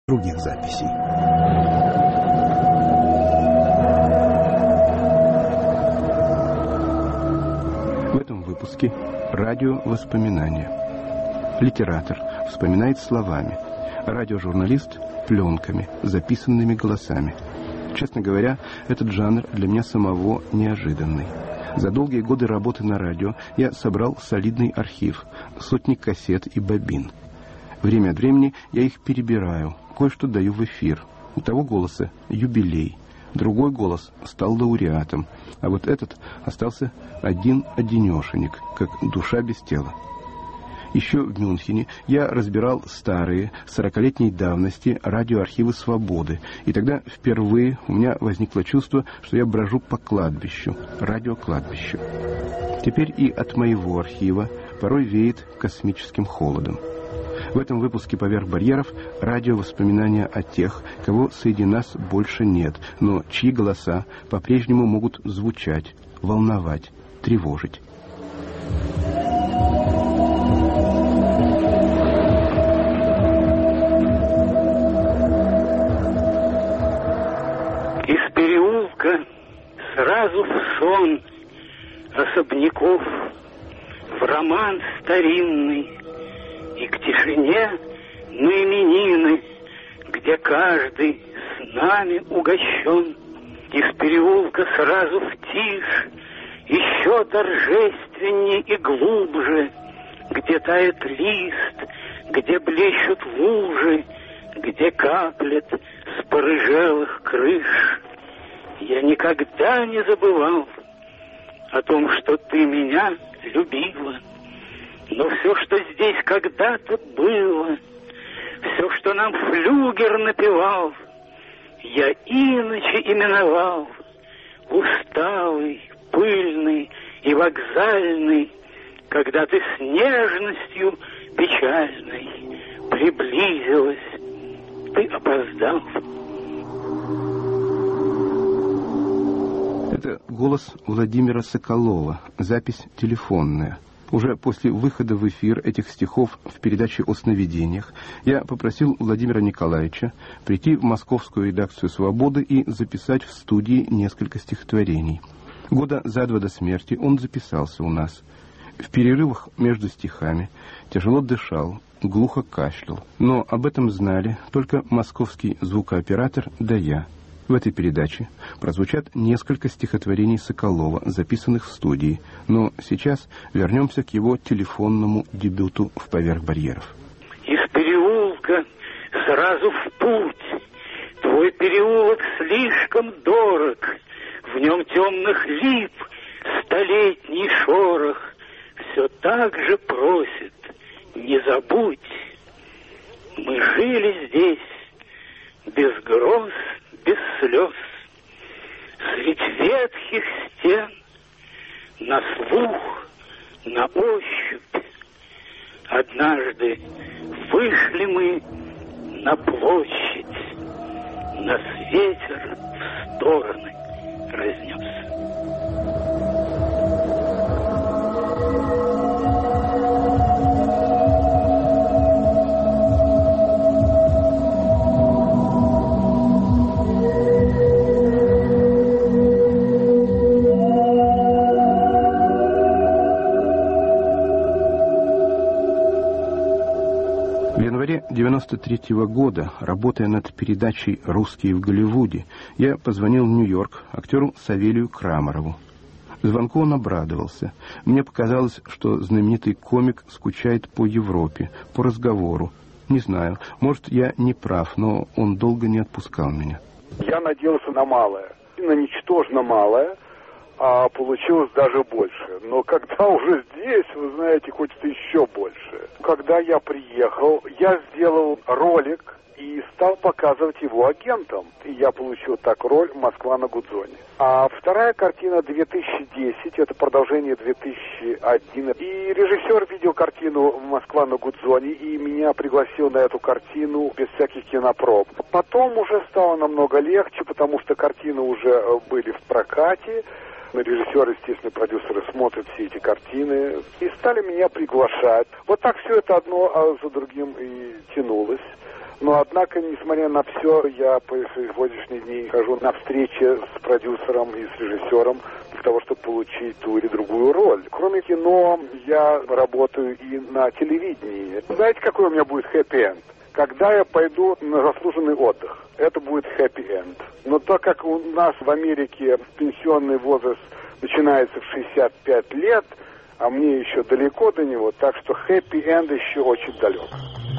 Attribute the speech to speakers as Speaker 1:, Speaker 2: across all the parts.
Speaker 1: других записей. В этом выпуске радиовоспоминания. Литератор вспоминает словами, радиожурналист – пленками, записанными голосами. Честно говоря, этот жанр для меня самого неожиданный. За долгие годы работы на радио я собрал солидный архив, сотни кассет и бобин. Время от времени я их перебираю, кое-что даю в эфир. У того голоса юбилей, другой голос стал лауреатом, а вот этот остался один-одинешенек, как душа без тела. Еще в Мюнхене я разбирал старые, 40-летней давности радиоархивы «Свободы», и тогда впервые у меня возникло чувство, что я брожу по кладбищу, радиокладбищу. Теперь и от моего архива порой веет космическим холодом. В этом выпуске «Поверх барьеров» радиовоспоминания о тех, кого среди нас больше нет, но чьи голоса по-прежнему могут звучать, волновать, тревожить.
Speaker 2: Из переулка сразу в сон особняков, в роман старинный и к тишине на именины, где каждый с нами угощен. Из переулка сразу в тишь, еще торжественней и глубже, где тает лист, где блещут лужи, где каплет с порыжелых крыш. Я никогда не забывал о том, что ты меня любила. Но все, что здесь когда-то было, все, что нам флюгер напевал, я иначе именовал. Усталый, пыльный и вокзальный, когда ты с нежностью печальной приблизилась, ты опоздал.
Speaker 1: Это голос Владимира Соколова, запись телефонная. Уже после выхода в эфир этих стихов в передаче о сновидениях я попросил Владимира Николаевича прийти в московскую редакцию «Свободы» и записать в студии несколько стихотворений. Года за два до смерти он записался у нас. В перерывах между стихами тяжело дышал, глухо кашлял. Но об этом знали только московский звукооператор да я. В этой передаче прозвучат несколько стихотворений Соколова, записанных в студии. Но сейчас вернемся к его телефонному дебюту в «Поверх барьеров».
Speaker 2: Из переулка сразу в путь. Твой переулок слишком дорог. В нем темных лип столетний шорох. Все так же просит, не забудь. Мы жили здесь без гроз, без слез, средь ветхих стен, на слух, на ощупь. Однажды вышли мы на площадь, нас ветер в стороны разнес.
Speaker 1: В январе 1993 года, работая над передачей «Русские в Голливуде», я позвонил в Нью-Йорк актеру Савелию Крамарову. Звонку он обрадовался. Мне показалось, что знаменитый комик скучает по Европе, по разговору. Не знаю, может, я не прав, но он долго не отпускал меня.
Speaker 3: Я надеялся на малое, на ничтожно малое, а получилось даже больше. Но когда уже здесь, вы знаете, хочется еще больше. Когда я приехал, я сделал ролик и стал показывать его агентам. И я получил так роль «Москва на Гудзоне». А вторая картина 2010, это продолжение 2001. И режиссер видел картину «Москва на Гудзоне» и меня пригласил на эту картину без всяких кинопроб. Потом уже стало намного легче, потому что картины уже были в прокате. Режиссеры, естественно, продюсеры смотрят все эти картины и стали меня приглашать. Вот так все это одно за другим и тянулось. Но, однако, несмотря на все, я по сегодняшние дни хожу на встречи с продюсером и с режиссером для того, чтобы получить ту или другую роль. Кроме кино, я работаю и на телевидении. Знаете, какой у меня будет хэппи-энд? Когда я пойду на заслуженный отдых, это будет хэппи-энд. Но так как у нас в Америке пенсионный возраст начинается в 65 лет, а мне еще далеко до него, так что хэппи-энд еще очень далек.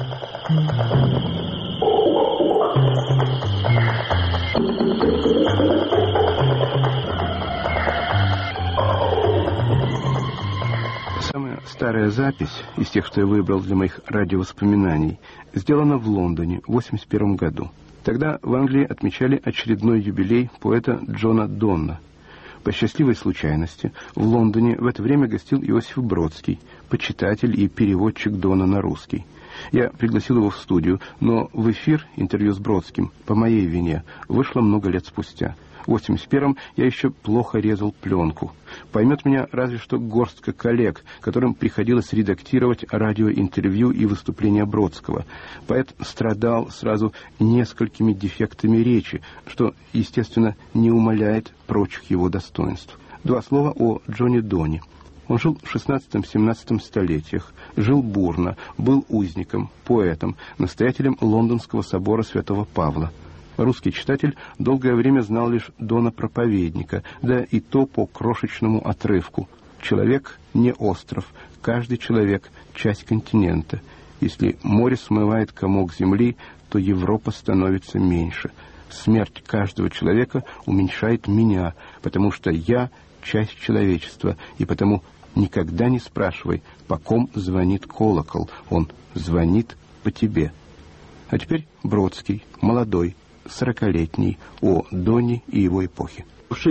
Speaker 1: Самая старая запись из тех, что я выбрал для моих радиовоспоминаний, сделана в Лондоне в 1981 году. Тогда в Англии отмечали очередной юбилей поэта Джона Донна. По счастливой случайности в Лондоне в это время гостил Иосиф Бродский, почитатель и переводчик Дона на русский. Я пригласил его в студию, но в эфир интервью с Бродским, по моей вине, вышло много лет спустя. В 1981-м я еще плохо резал пленку. Поймет меня разве что горстка коллег, которым приходилось редактировать радиоинтервью и выступления Бродского. Поэт страдал сразу несколькими дефектами речи, что, естественно, не умаляет прочих его достоинств. Два слова о Джоне Доне. Он жил в 16-17 столетиях, жил бурно, был узником, поэтом, настоятелем Лондонского собора святого Павла. Русский читатель долгое время знал лишь Дона проповедника, да и то по крошечному отрывку. Человек не остров, каждый человек — часть континента. Если море смывает комок земли, то Европа становится меньше. Смерть каждого человека уменьшает меня, потому что я — часть человечества, и потому никогда не спрашивай, по ком звонит колокол, он звонит по тебе. А теперь Бродский, молодой, 40-летний, о Доне и его эпохе.
Speaker 4: В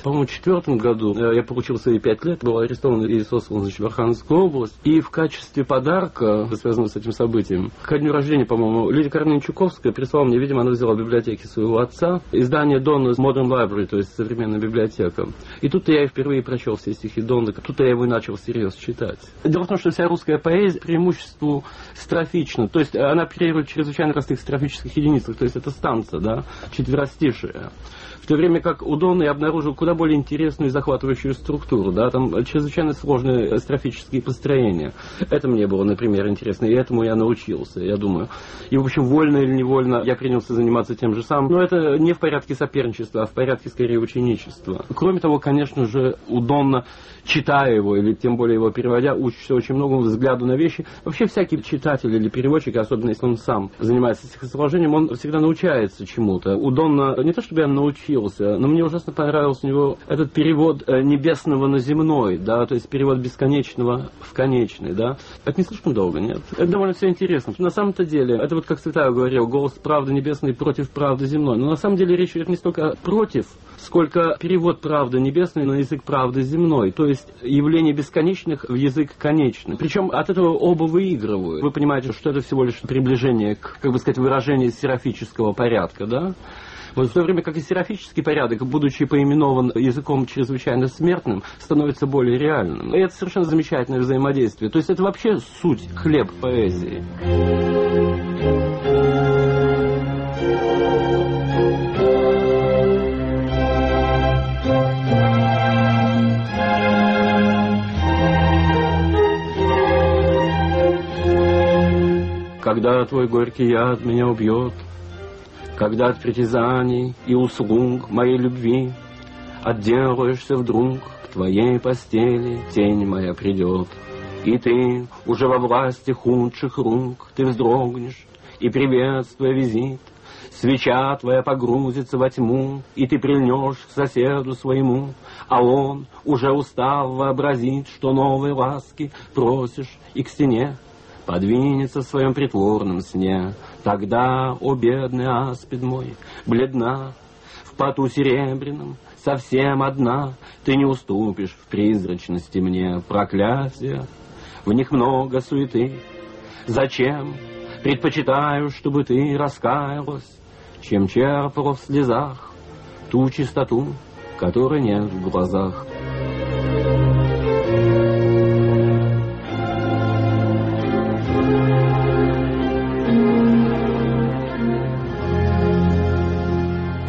Speaker 4: 1964 году я получил свои 5 лет, был арестован и сослан в Архангельскую область. И в качестве подарка, связанного с этим событием, ко дню рождения, по-моему, Лидия Карловна Чуковская прислала мне, видимо, она взяла в библиотеке своего отца, издание Дона Modern Library, то есть современная библиотека. И тут я и впервые прочел все стихи Дона, тут я его и начал всерьез читать. Дело в том, что вся русская поэзия преимуществу строфична, то есть она оперирует в чрезвычайно простых строфических единицах, то есть это станция, да, четверостишие. В то время как у Дона я обнаружил куда более интересную и захватывающую структуру, да, там чрезвычайно сложные строфические построения. Это мне было, например, интересно, и этому я научился, я думаю. И, в общем, вольно или невольно я принялся заниматься тем же самым. Но это не в порядке соперничества, а в порядке, скорее, ученичества. Кроме того, конечно же, у Дона, читая его, или тем более его переводя, учишься очень многому взгляду на вещи. Вообще, всякий читатель или переводчик, особенно если он сам занимается стихосложением, он всегда научается чему-то. У Дона не то, чтобы я научился, но мне ужасно понравился у него этот перевод небесного на земной, да, то есть перевод бесконечного в конечный, да. Это не слишком долго, нет? Это довольно все интересно. На самом-то деле, это вот как Цветаев говорил, голос правды небесной против правды земной. Но на самом деле речь идет не столько против, сколько перевод правды небесной на язык правды земной, то есть явление бесконечных в язык конечный. Причем от этого оба выигрывают. Вы понимаете, что это всего лишь приближение к, как бы сказать, выражению серафического порядка, да? Вот в то время как и серафический порядок, будучи поименован языком чрезвычайно смертным, становится более реальным. И это совершенно замечательное взаимодействие. То есть это вообще суть, хлеб поэзии. Когда твой горький яд меня убьет, когда от притязаний и услуг моей любви отделаешься вдруг, к твоей постели тень моя придет, и ты уже во власти худших рук, ты вздрогнешь, и, приветствуя визит, свеча твоя погрузится во тьму, и ты прильнешь к соседу своему, а он, уже устав, вообразит, что новой ласки просишь, и к стене подвинется в своем притворном сне. Тогда, о бедный аспид мой, бледна, в поту серебряном, совсем одна, ты не уступишь в призрачности мне, проклятия, в них много суеты. Зачем? Предпочитаю, чтобы ты раскаялась, чем черпала в слезах ту чистоту, которой нет в глазах.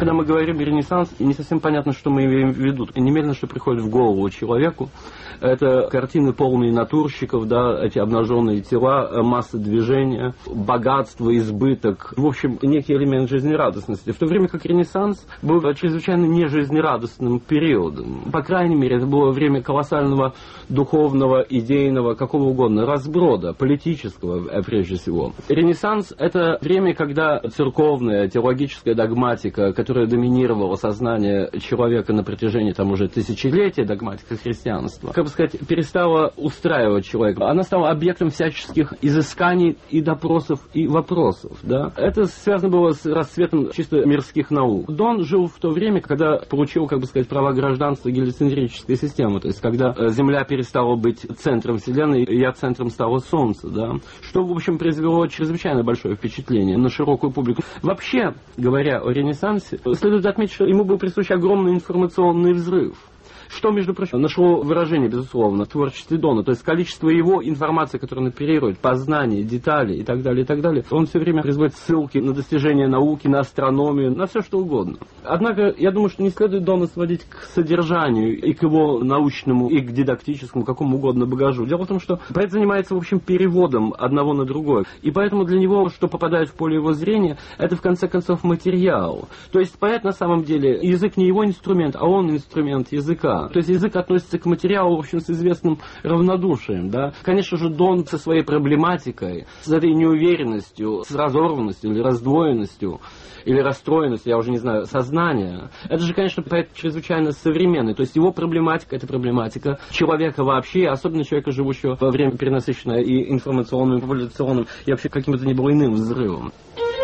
Speaker 4: Когда мы говорим «Ренессанс», не совсем понятно, что мы имеем в виду. Немедленно, что приходит в голову человеку, это картины, полные натурщиков, да, эти обнаженные тела, масса движения, богатство, избыток. В общем, некий элемент жизнерадостности. В то время как Ренессанс был чрезвычайно нежизнерадостным периодом. По крайней мере, это было время колоссального духовного, идейного, какого угодно, разброда, политического, прежде всего. Ренессанс — это время, когда церковная, теологическая догматика, которая доминировала сознание человека на протяжении там уже тысячелетия, догматика христианства, как бы сказать, перестала устраивать человека. Она стала объектом всяческих изысканий и допросов, и вопросов. Да? Это связано было с расцветом чисто мирских наук. Дон жил в то время, когда получил, как бы сказать, права гражданства гелиоцентрической системы, то есть когда Земля перестала быть центром Вселенной, и центром стало Солнце, да? Что, в общем, произвело чрезвычайно большое впечатление на широкую публику. Вообще, говоря о Ренессансе, следует отметить, что ему был присущ огромный информационный взрыв. Что, между прочим, нашло выражение, безусловно, в творчестве Дона. То есть количество его информации, которая он оперирует, познания, детали и так далее, он все время производит ссылки на достижения науки, на астрономию, на все что угодно. Однако, я думаю, что не следует Дона сводить к содержанию и к его научному, и к дидактическому, какому угодно багажу. Дело в том, что поэт занимается, в общем, переводом одного на другое. И поэтому для него, что попадает в поле его зрения, это, в конце концов, материал. То есть поэт, на самом деле, язык не его инструмент, а он инструмент языка. То есть язык относится к материалу, в общем, с известным равнодушием, да. Конечно же, Дон со своей проблематикой, с этой неуверенностью, с разорванностью или раздвоенностью, или расстроенностью, я уже не знаю, сознания. Это же, конечно, поэт чрезвычайно современный. То есть его проблематика — это проблематика человека вообще, особенно человека, живущего во время перенасыщенное и информационным, и популяционным, и вообще каким-то ни было иным взрывом.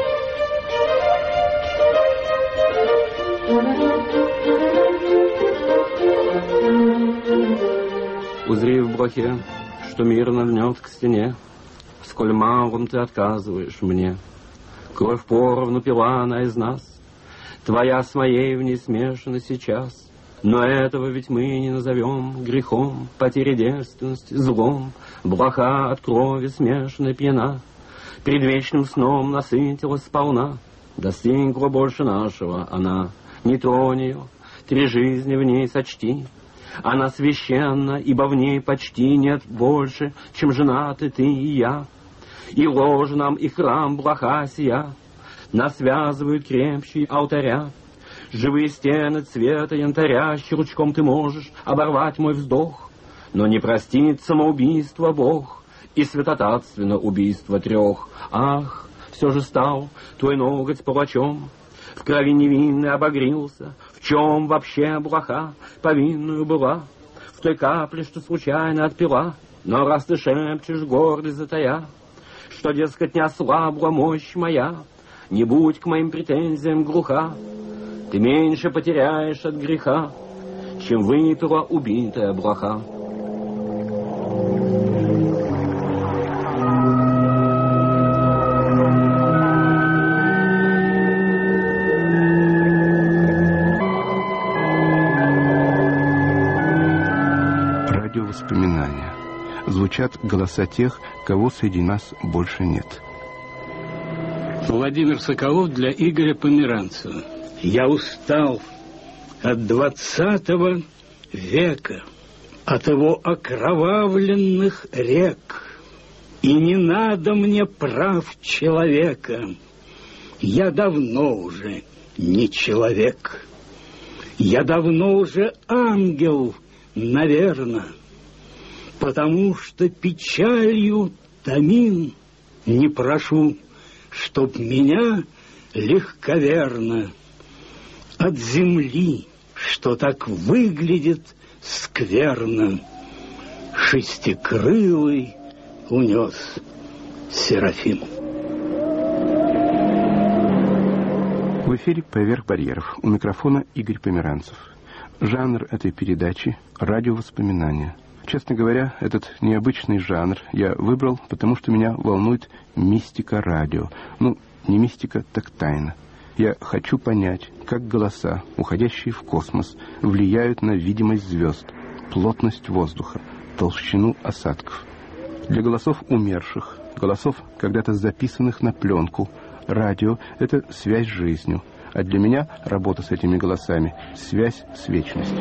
Speaker 4: Узри в блохе, что мирно льнет к стене, сколь малым ты отказываешь мне. Кровь поровну пила она из нас, твоя с моей в ней смешана сейчас. Но этого ведь мы не назовем грехом, потери девственности, злом. Блоха от крови смешанная пьяна, предвечным сном насытилась сполна. Достигла больше нашего она, не тронь ее, 3 жизни в ней сочти. Она священна, ибо в ней почти нет больше, чем женаты ты и я. И ложь нам, и храм блоха сия нас связывают крепче алтаря. Живые стены цвета янтаря щелчком ты можешь оборвать мой вздох. Но не простит самоубийство Бог и святотатственно убийство 3. Ах, все же стал твой ноготь палачом, в крови невинной обогрился. В чем вообще блоха повинную была? В той капле, что случайно отпила. Но раз ты шепчешь, гордость затая, что, дескать, не ослабла мощь моя, не будь к моим претензиям глуха, ты меньше потеряешь от греха, чем выпила убитая блоха.
Speaker 1: Воспоминания. Звучат голоса тех, кого среди нас больше нет.
Speaker 5: Владимир Соколов для Игоря Померанцева. Я устал от 20 века, от его окровавленных рек, и не надо мне прав человека. Я давно уже не человек. Я давно уже ангел, наверное, потому что печалью томим. Не прошу, чтоб меня легковерно от земли, что так выглядит скверно, шестикрылый унес Серафим.
Speaker 1: В эфире «Поверх барьеров». У микрофона Игорь Померанцев. Жанр этой передачи — радиовоспоминания. Честно говоря, этот необычный жанр я выбрал, потому что меня волнует мистика радио. Ну, не мистика, так тайна. Я хочу понять, как голоса, уходящие в космос, влияют на видимость звезд, плотность воздуха, толщину осадков. Для голосов умерших, голосов, когда-то записанных на пленку, радио — это связь с жизнью. А для меня работа с этими голосами – связь с вечностью.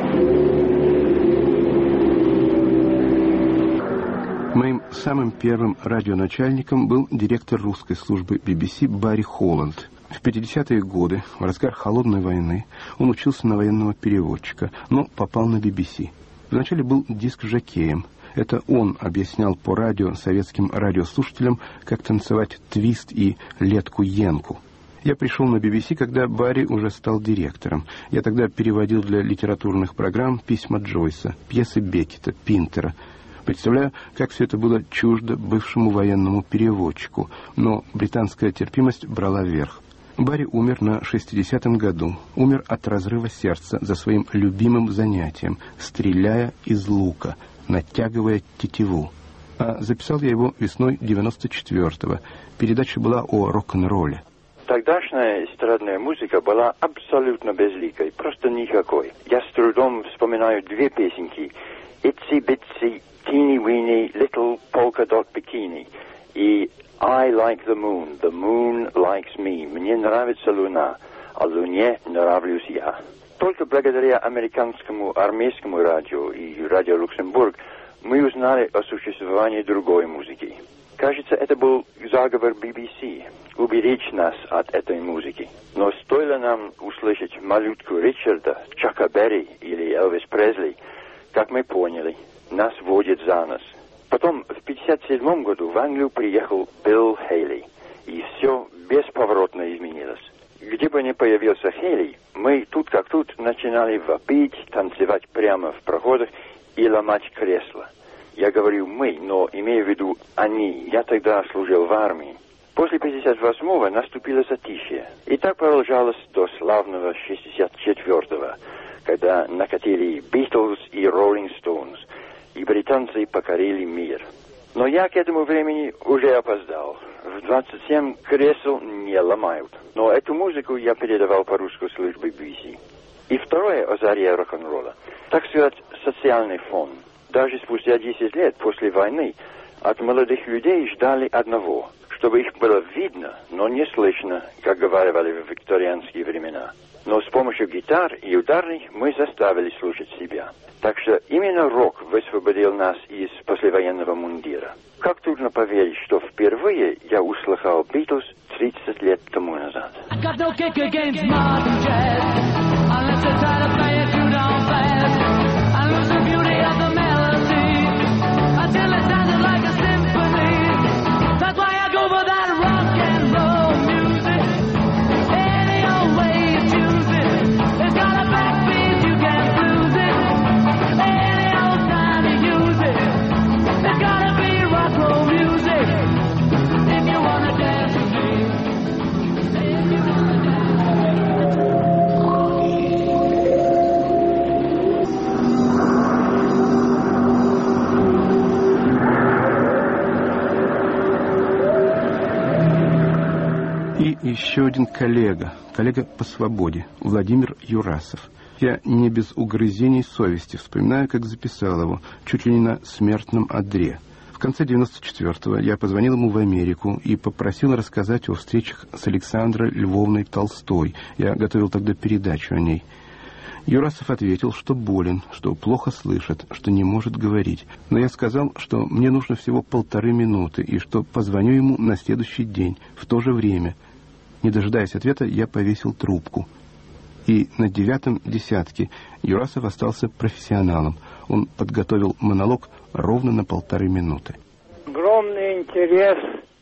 Speaker 1: Моим самым первым радионачальником был директор русской службы BBC Барри Холланд. В 50-е годы, в разгар холодной войны, он учился на военного переводчика, но попал на BBC. Вначале был диск-жокеем. Это он объяснял по радио советским радиослушателям, как танцевать твист и летку-янку. Я пришел на BBC, когда Барри уже стал директором. Я тогда переводил для литературных программ письма Джойса, пьесы Беккета, Пинтера. Представляю, как все это было чуждо бывшему военному переводчику, но британская терпимость брала верх. Барри умер на 60-м году, умер от разрыва сердца за своим любимым занятием, стреляя из лука, натягивая тетиву. А записал я его весной 94-го. Передача была о рок-н-ролле.
Speaker 6: Тогдашняя эстрадная музыка была абсолютно безликой, просто никакой. Я с трудом вспоминаю две песенки. «Itsy Bitsy Teeny Weeny Little Polka Dot Bikini» и «I like the moon likes me». Мне нравится луна, а луне нравлюсь я. Только благодаря американскому армейскому радио и радио Люксембург мы узнали о существовании другой музыки. Кажется, это был заговор BBC – уберечь нас от этой музыки. Но стоило нам услышать малютку Ричарда, Чака Берри или Элвис Пресли, как мы поняли, нас водят за нос. Потом, в 1957 году в Англию приехал Билл Хейли, и все бесповоротно изменилось. Где бы ни появился Хейли, мы тут как тут начинали вопить, танцевать прямо в проходах и ломать кресла. Я говорю «мы», но имею в виду «они». Я тогда служил в армии. После 58-го наступило затишье. И так продолжалось до славного 64-го, когда накатили Beatles и Rolling Stones, и британцы покорили мир. Но я к этому времени уже опоздал. В 27 кресел не ломают. Но эту музыку я передавал по русской службе BBC. И второе о заре рок-н-ролла. Так сказать, социальный фон. Даже спустя 10 лет после войны от молодых людей ждали одного, чтобы их было видно, но не слышно, как говорили в викторианские времена. Но с помощью гитар и ударных мы заставили слушать себя. Так что именно рок высвободил нас из послевоенного мундира. Как трудно поверить, что впервые я услыхал Beatles 30 лет тому назад.
Speaker 1: Еще один коллега по свободе, Владимир Юрасов. Я не без угрызений совести вспоминаю, как записал его, чуть ли не на смертном одре. В конце 94-го я позвонил ему в Америку и попросил рассказать о встречах с Александрой Львовной Толстой. Я готовил тогда передачу о ней. Юрасов ответил, что болен, что плохо слышит, что не может говорить. Но я сказал, что мне нужно всего 1,5 минуты и что позвоню ему на следующий день, в то же время. Не дожидаясь ответа, я повесил трубку. И на 9-м десятке Юрасов остался профессионалом. Он подготовил монолог ровно на 1,5 минуты.
Speaker 7: Огромный интерес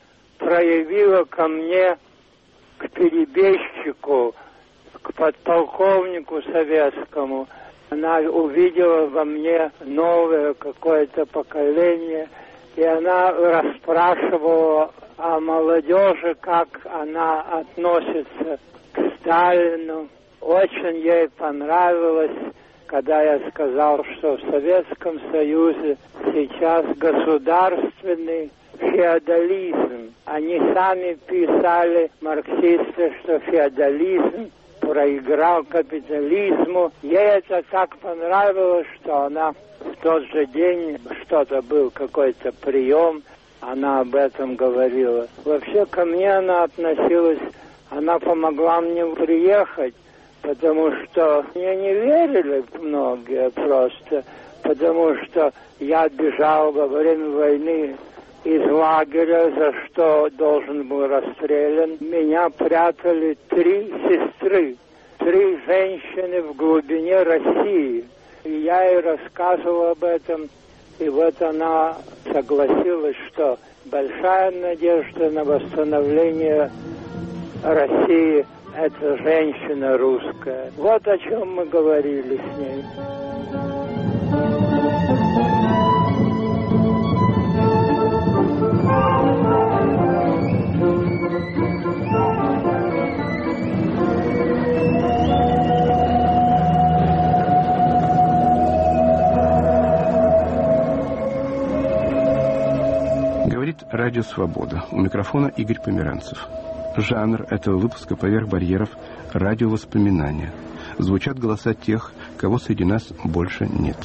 Speaker 7: проявила ко мне, к перебежчику, к подполковнику советскому. Она увидела во мне новое какое-то поколение, и она расспрашивала о молодежи, как она относится к Сталину. Очень ей понравилось, когда я сказал, что в Советском Союзе сейчас государственный феодализм. Они сами писали, марксисты, что феодализм проиграл капитализму. Ей это так понравилось, что она в тот же день, что-то был какой-то прием, она об этом говорила. Вообще ко мне она относилась Она помогла мне приехать, потому что мне не верили многие просто, потому что я бежал во время войны из лагеря, за что должен был расстрелян. Меня прятали 3 сестры, 3 женщины в глубине России. И я ей рассказывал об этом, и вот она согласилась, что большая надежда на восстановление России – это женщина русская. Вот о чем мы говорили с ней.
Speaker 1: Говорит Радио Свобода. У микрофона Игорь Померанцев. Жанр этого выпуска «Поверх барьеров» — радиовоспоминания. Звучат голоса тех, кого среди нас больше нет.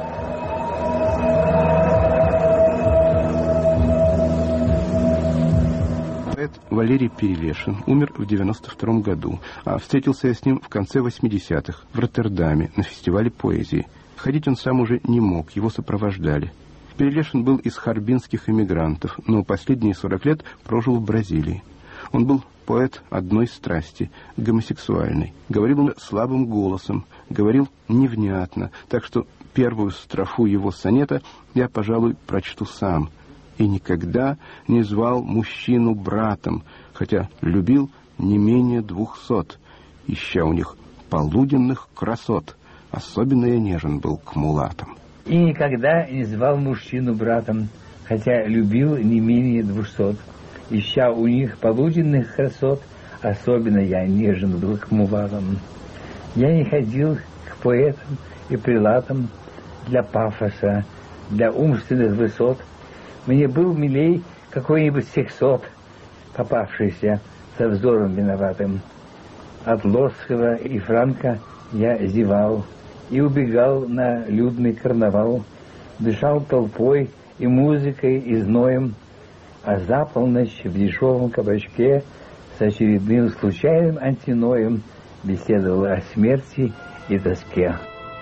Speaker 1: Поэт Валерий Перелешин умер в 1992 году, а встретился я с ним в конце 80-х в Роттердаме на фестивале поэзии. Ходить он сам уже не мог, его сопровождали. Перелешин был из харбинских эмигрантов, но последние 40 лет прожил в Бразилии. Он был поэт одной страсти, гомосексуальной. Говорил он слабым голосом, говорил невнятно, так что первую строфу его сонета я, пожалуй, прочту сам. «И никогда не звал мужчину братом, хотя любил не менее 200, ища у них полуденных красот. Особенно я нежен был к мулатам».
Speaker 8: И никогда не звал мужчину братом, хотя любил не менее 200, ища у них полуденных красот, особенно я нежен был к мулатам. Я не ходил к поэтам и прелатам для пафоса, для умственных высот. Мне был милей какой-нибудь сексот, попавшийся со взором виноватым. От Лосского и Франка я зевал и убегал на людный карнавал, дышал толпой и музыкой, и зноем, а за полночь в дешевом кабачке с очередным случайным антиноем беседовал о смерти и тоске.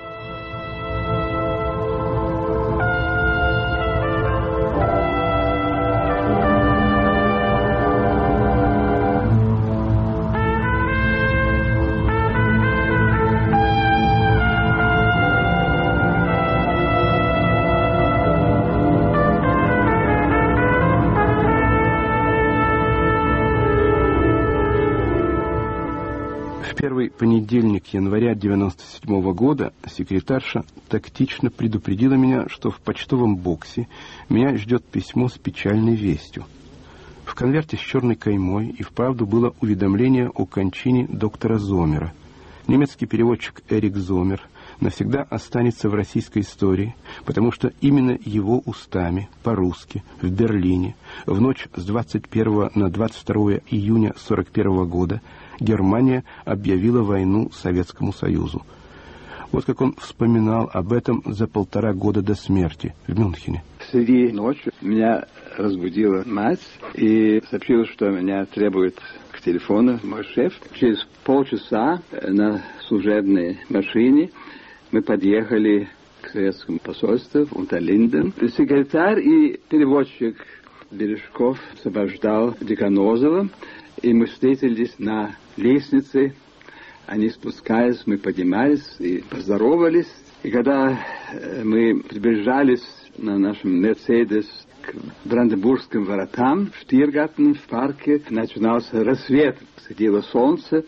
Speaker 1: Понедельник января 1997 года секретарша тактично предупредила меня, что в почтовом боксе меня ждет письмо с печальной вестью. В конверте с черной каймой и вправду было уведомление о кончине доктора Зомера. Немецкий переводчик Эрик Зомер навсегда останется в российской истории, потому что именно его устами, по-русски, в Берлине, в ночь с 21 на 22 июня 1941 года Германия объявила войну Советскому Союзу. Вот как он вспоминал об этом за 1,5 года до смерти в Мюнхене.
Speaker 9: Среди ночи меня разбудила мать и сообщила, что меня требует к телефону мой шеф. Через полчаса на служебной машине мы подъехали к советскому посольству в Унтерлинден. Секретарь и переводчик Бережков сопровождал Деканозова, и мы встретились на лестнице. Они спускались, мы поднимались и поздоровались. И когда мы приближались на нашем «Мерседес» к Бранденбургским воротам, в Штиргартен, в парке, начинался рассвет. Светило солнце,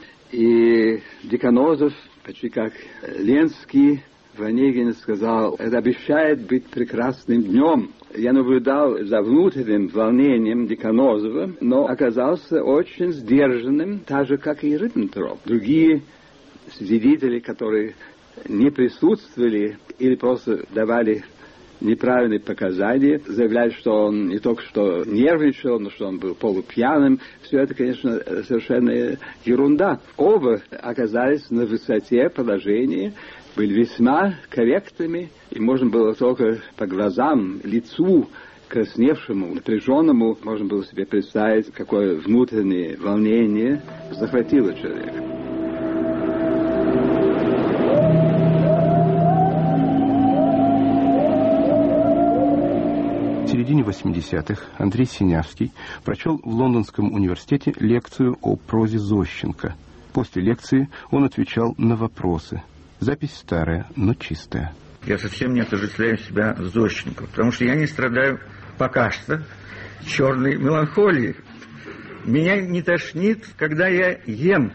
Speaker 9: и Деканозов, почти как Ленский, в Онегине сказал: «Это обещает быть прекрасным днем». Я наблюдал за внутренним волнением Деканозова, но оказался очень сдержанным, так же, как и Риббентроп. Другие свидетели, которые не присутствовали или просто давали неправильные показания, заявляли, что он не только что нервничал, но что он был полупьяным. Все это, конечно, совершенно ерунда. Оба оказались на высоте положения, были весьма корректными, и можно было только по глазам, лицу красневшему, напряженному можно было себе представить, какое внутреннее волнение захватило человека.
Speaker 1: В середине 80-х Андрей Синявский прочел в Лондонском университете лекцию о прозе Зощенко. После лекции он отвечал на вопросы. Запись старая, но чистая.
Speaker 10: Я совсем не отождествляю себя с Зощенко, потому что я не страдаю пока что черной меланхолией. Меня не тошнит, когда я ем.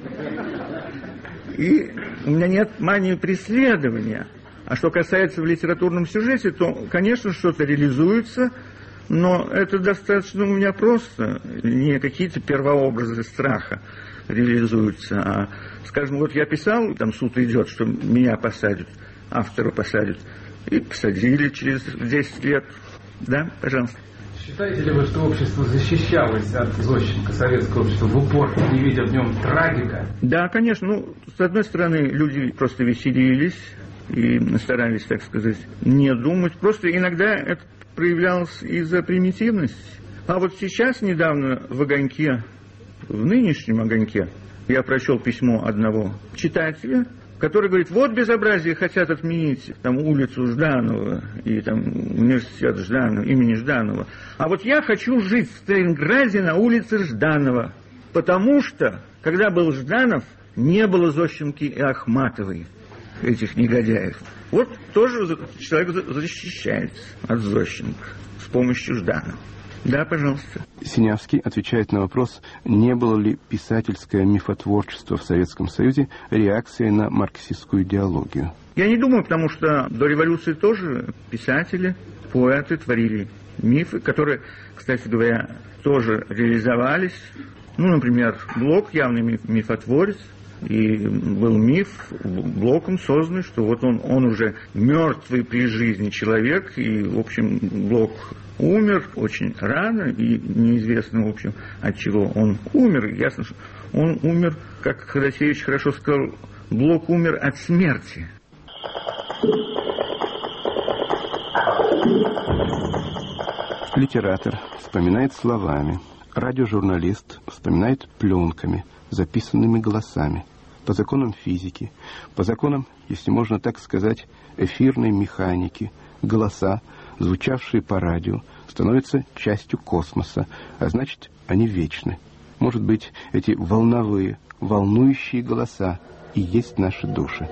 Speaker 10: И у меня нет мании преследования. А что касается в литературном сюжете, то, конечно, что-то реализуется, но это достаточно у меня просто. Не какие-то первообразы страха реализуются, а, скажем, вот я писал, там суд идет, что меня посадят, автора посадят, и посадили через 10 лет. Да, пожалуйста.
Speaker 11: Считаете ли вы, что общество защищалось от Зощенко, советское общество, в упор, не видя в нем трагика?
Speaker 10: Да, конечно. Ну, с одной стороны, люди просто веселились и старались, так сказать, не думать. Просто иногда это проявлялось из-за примитивности. А вот сейчас, недавно, в «Огоньке», в нынешнем «Огоньке», я прочел письмо одного читателя, который говорит, вот безобразие хотят отменить там улицу Жданова и там университет Жданова, имени Жданова. А вот я хочу жить в Сталинграде на улице Жданова, потому что, когда был Жданов, не было Зощенки и Ахматовой, этих негодяев. Вот тоже человек защищается от Зощенко с помощью Жданова. Да, пожалуйста.
Speaker 1: Синявский отвечает на вопрос, не было ли писательское мифотворчество в Советском Союзе реакцией на марксистскую идеологию.
Speaker 10: Я не думаю, потому что до революции тоже писатели, поэты творили мифы, которые, кстати говоря, тоже реализовались. Ну, например, Блок явный мифотворец. И был миф Блоком созданный, что вот он уже мертвый при жизни человек, и, в общем, Блок умер очень рано, и неизвестно, в общем, от чего он умер. И ясно, что он умер, как Ходосевич хорошо сказал, Блок умер от смерти.
Speaker 1: Литератор вспоминает словами, радиожурналист вспоминает пленками, записанными голосами. По законам физики, по законам, если можно так сказать, эфирной механики, голоса, звучавшие по радио, становятся частью космоса, а значит, они вечны. Может быть, эти волновые, волнующие голоса и есть наши души.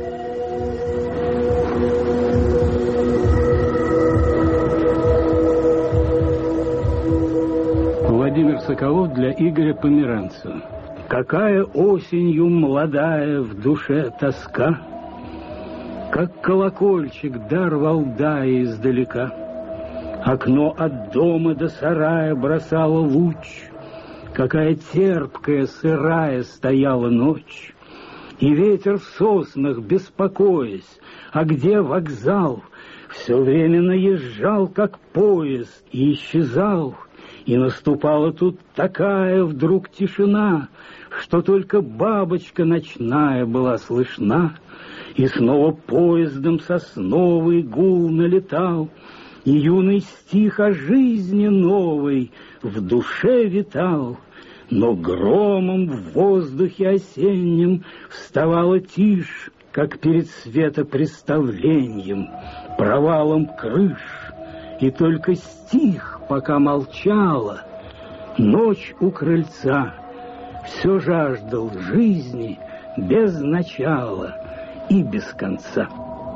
Speaker 5: Владимир Соколов для Игоря Померанцева. Какая осенью молодая в душе тоска, как колокольчик дар Валдая издалека. Окно от дома до сарая бросало луч, какая терпкая сырая стояла ночь. И ветер в соснах, беспокоясь, а где вокзал, все время наезжал, как поезд, и исчезал. И наступала тут такая вдруг тишина, что только бабочка ночная была слышна. И снова поездом сосновый гул налетал, и юный стих о жизни новой в душе витал. Но громом в воздухе осеннем вставала тишь, как перед светопреставлением, провалом крыш. И только стих, пока молчала, ночь у крыльца, все жаждал жизни без начала и без конца.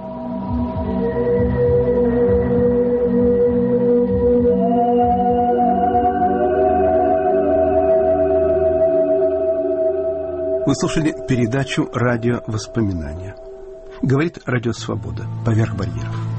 Speaker 1: Вы слушали передачу «Радио Воспоминания». Говорит Радио Свобода. Поверх барьеров.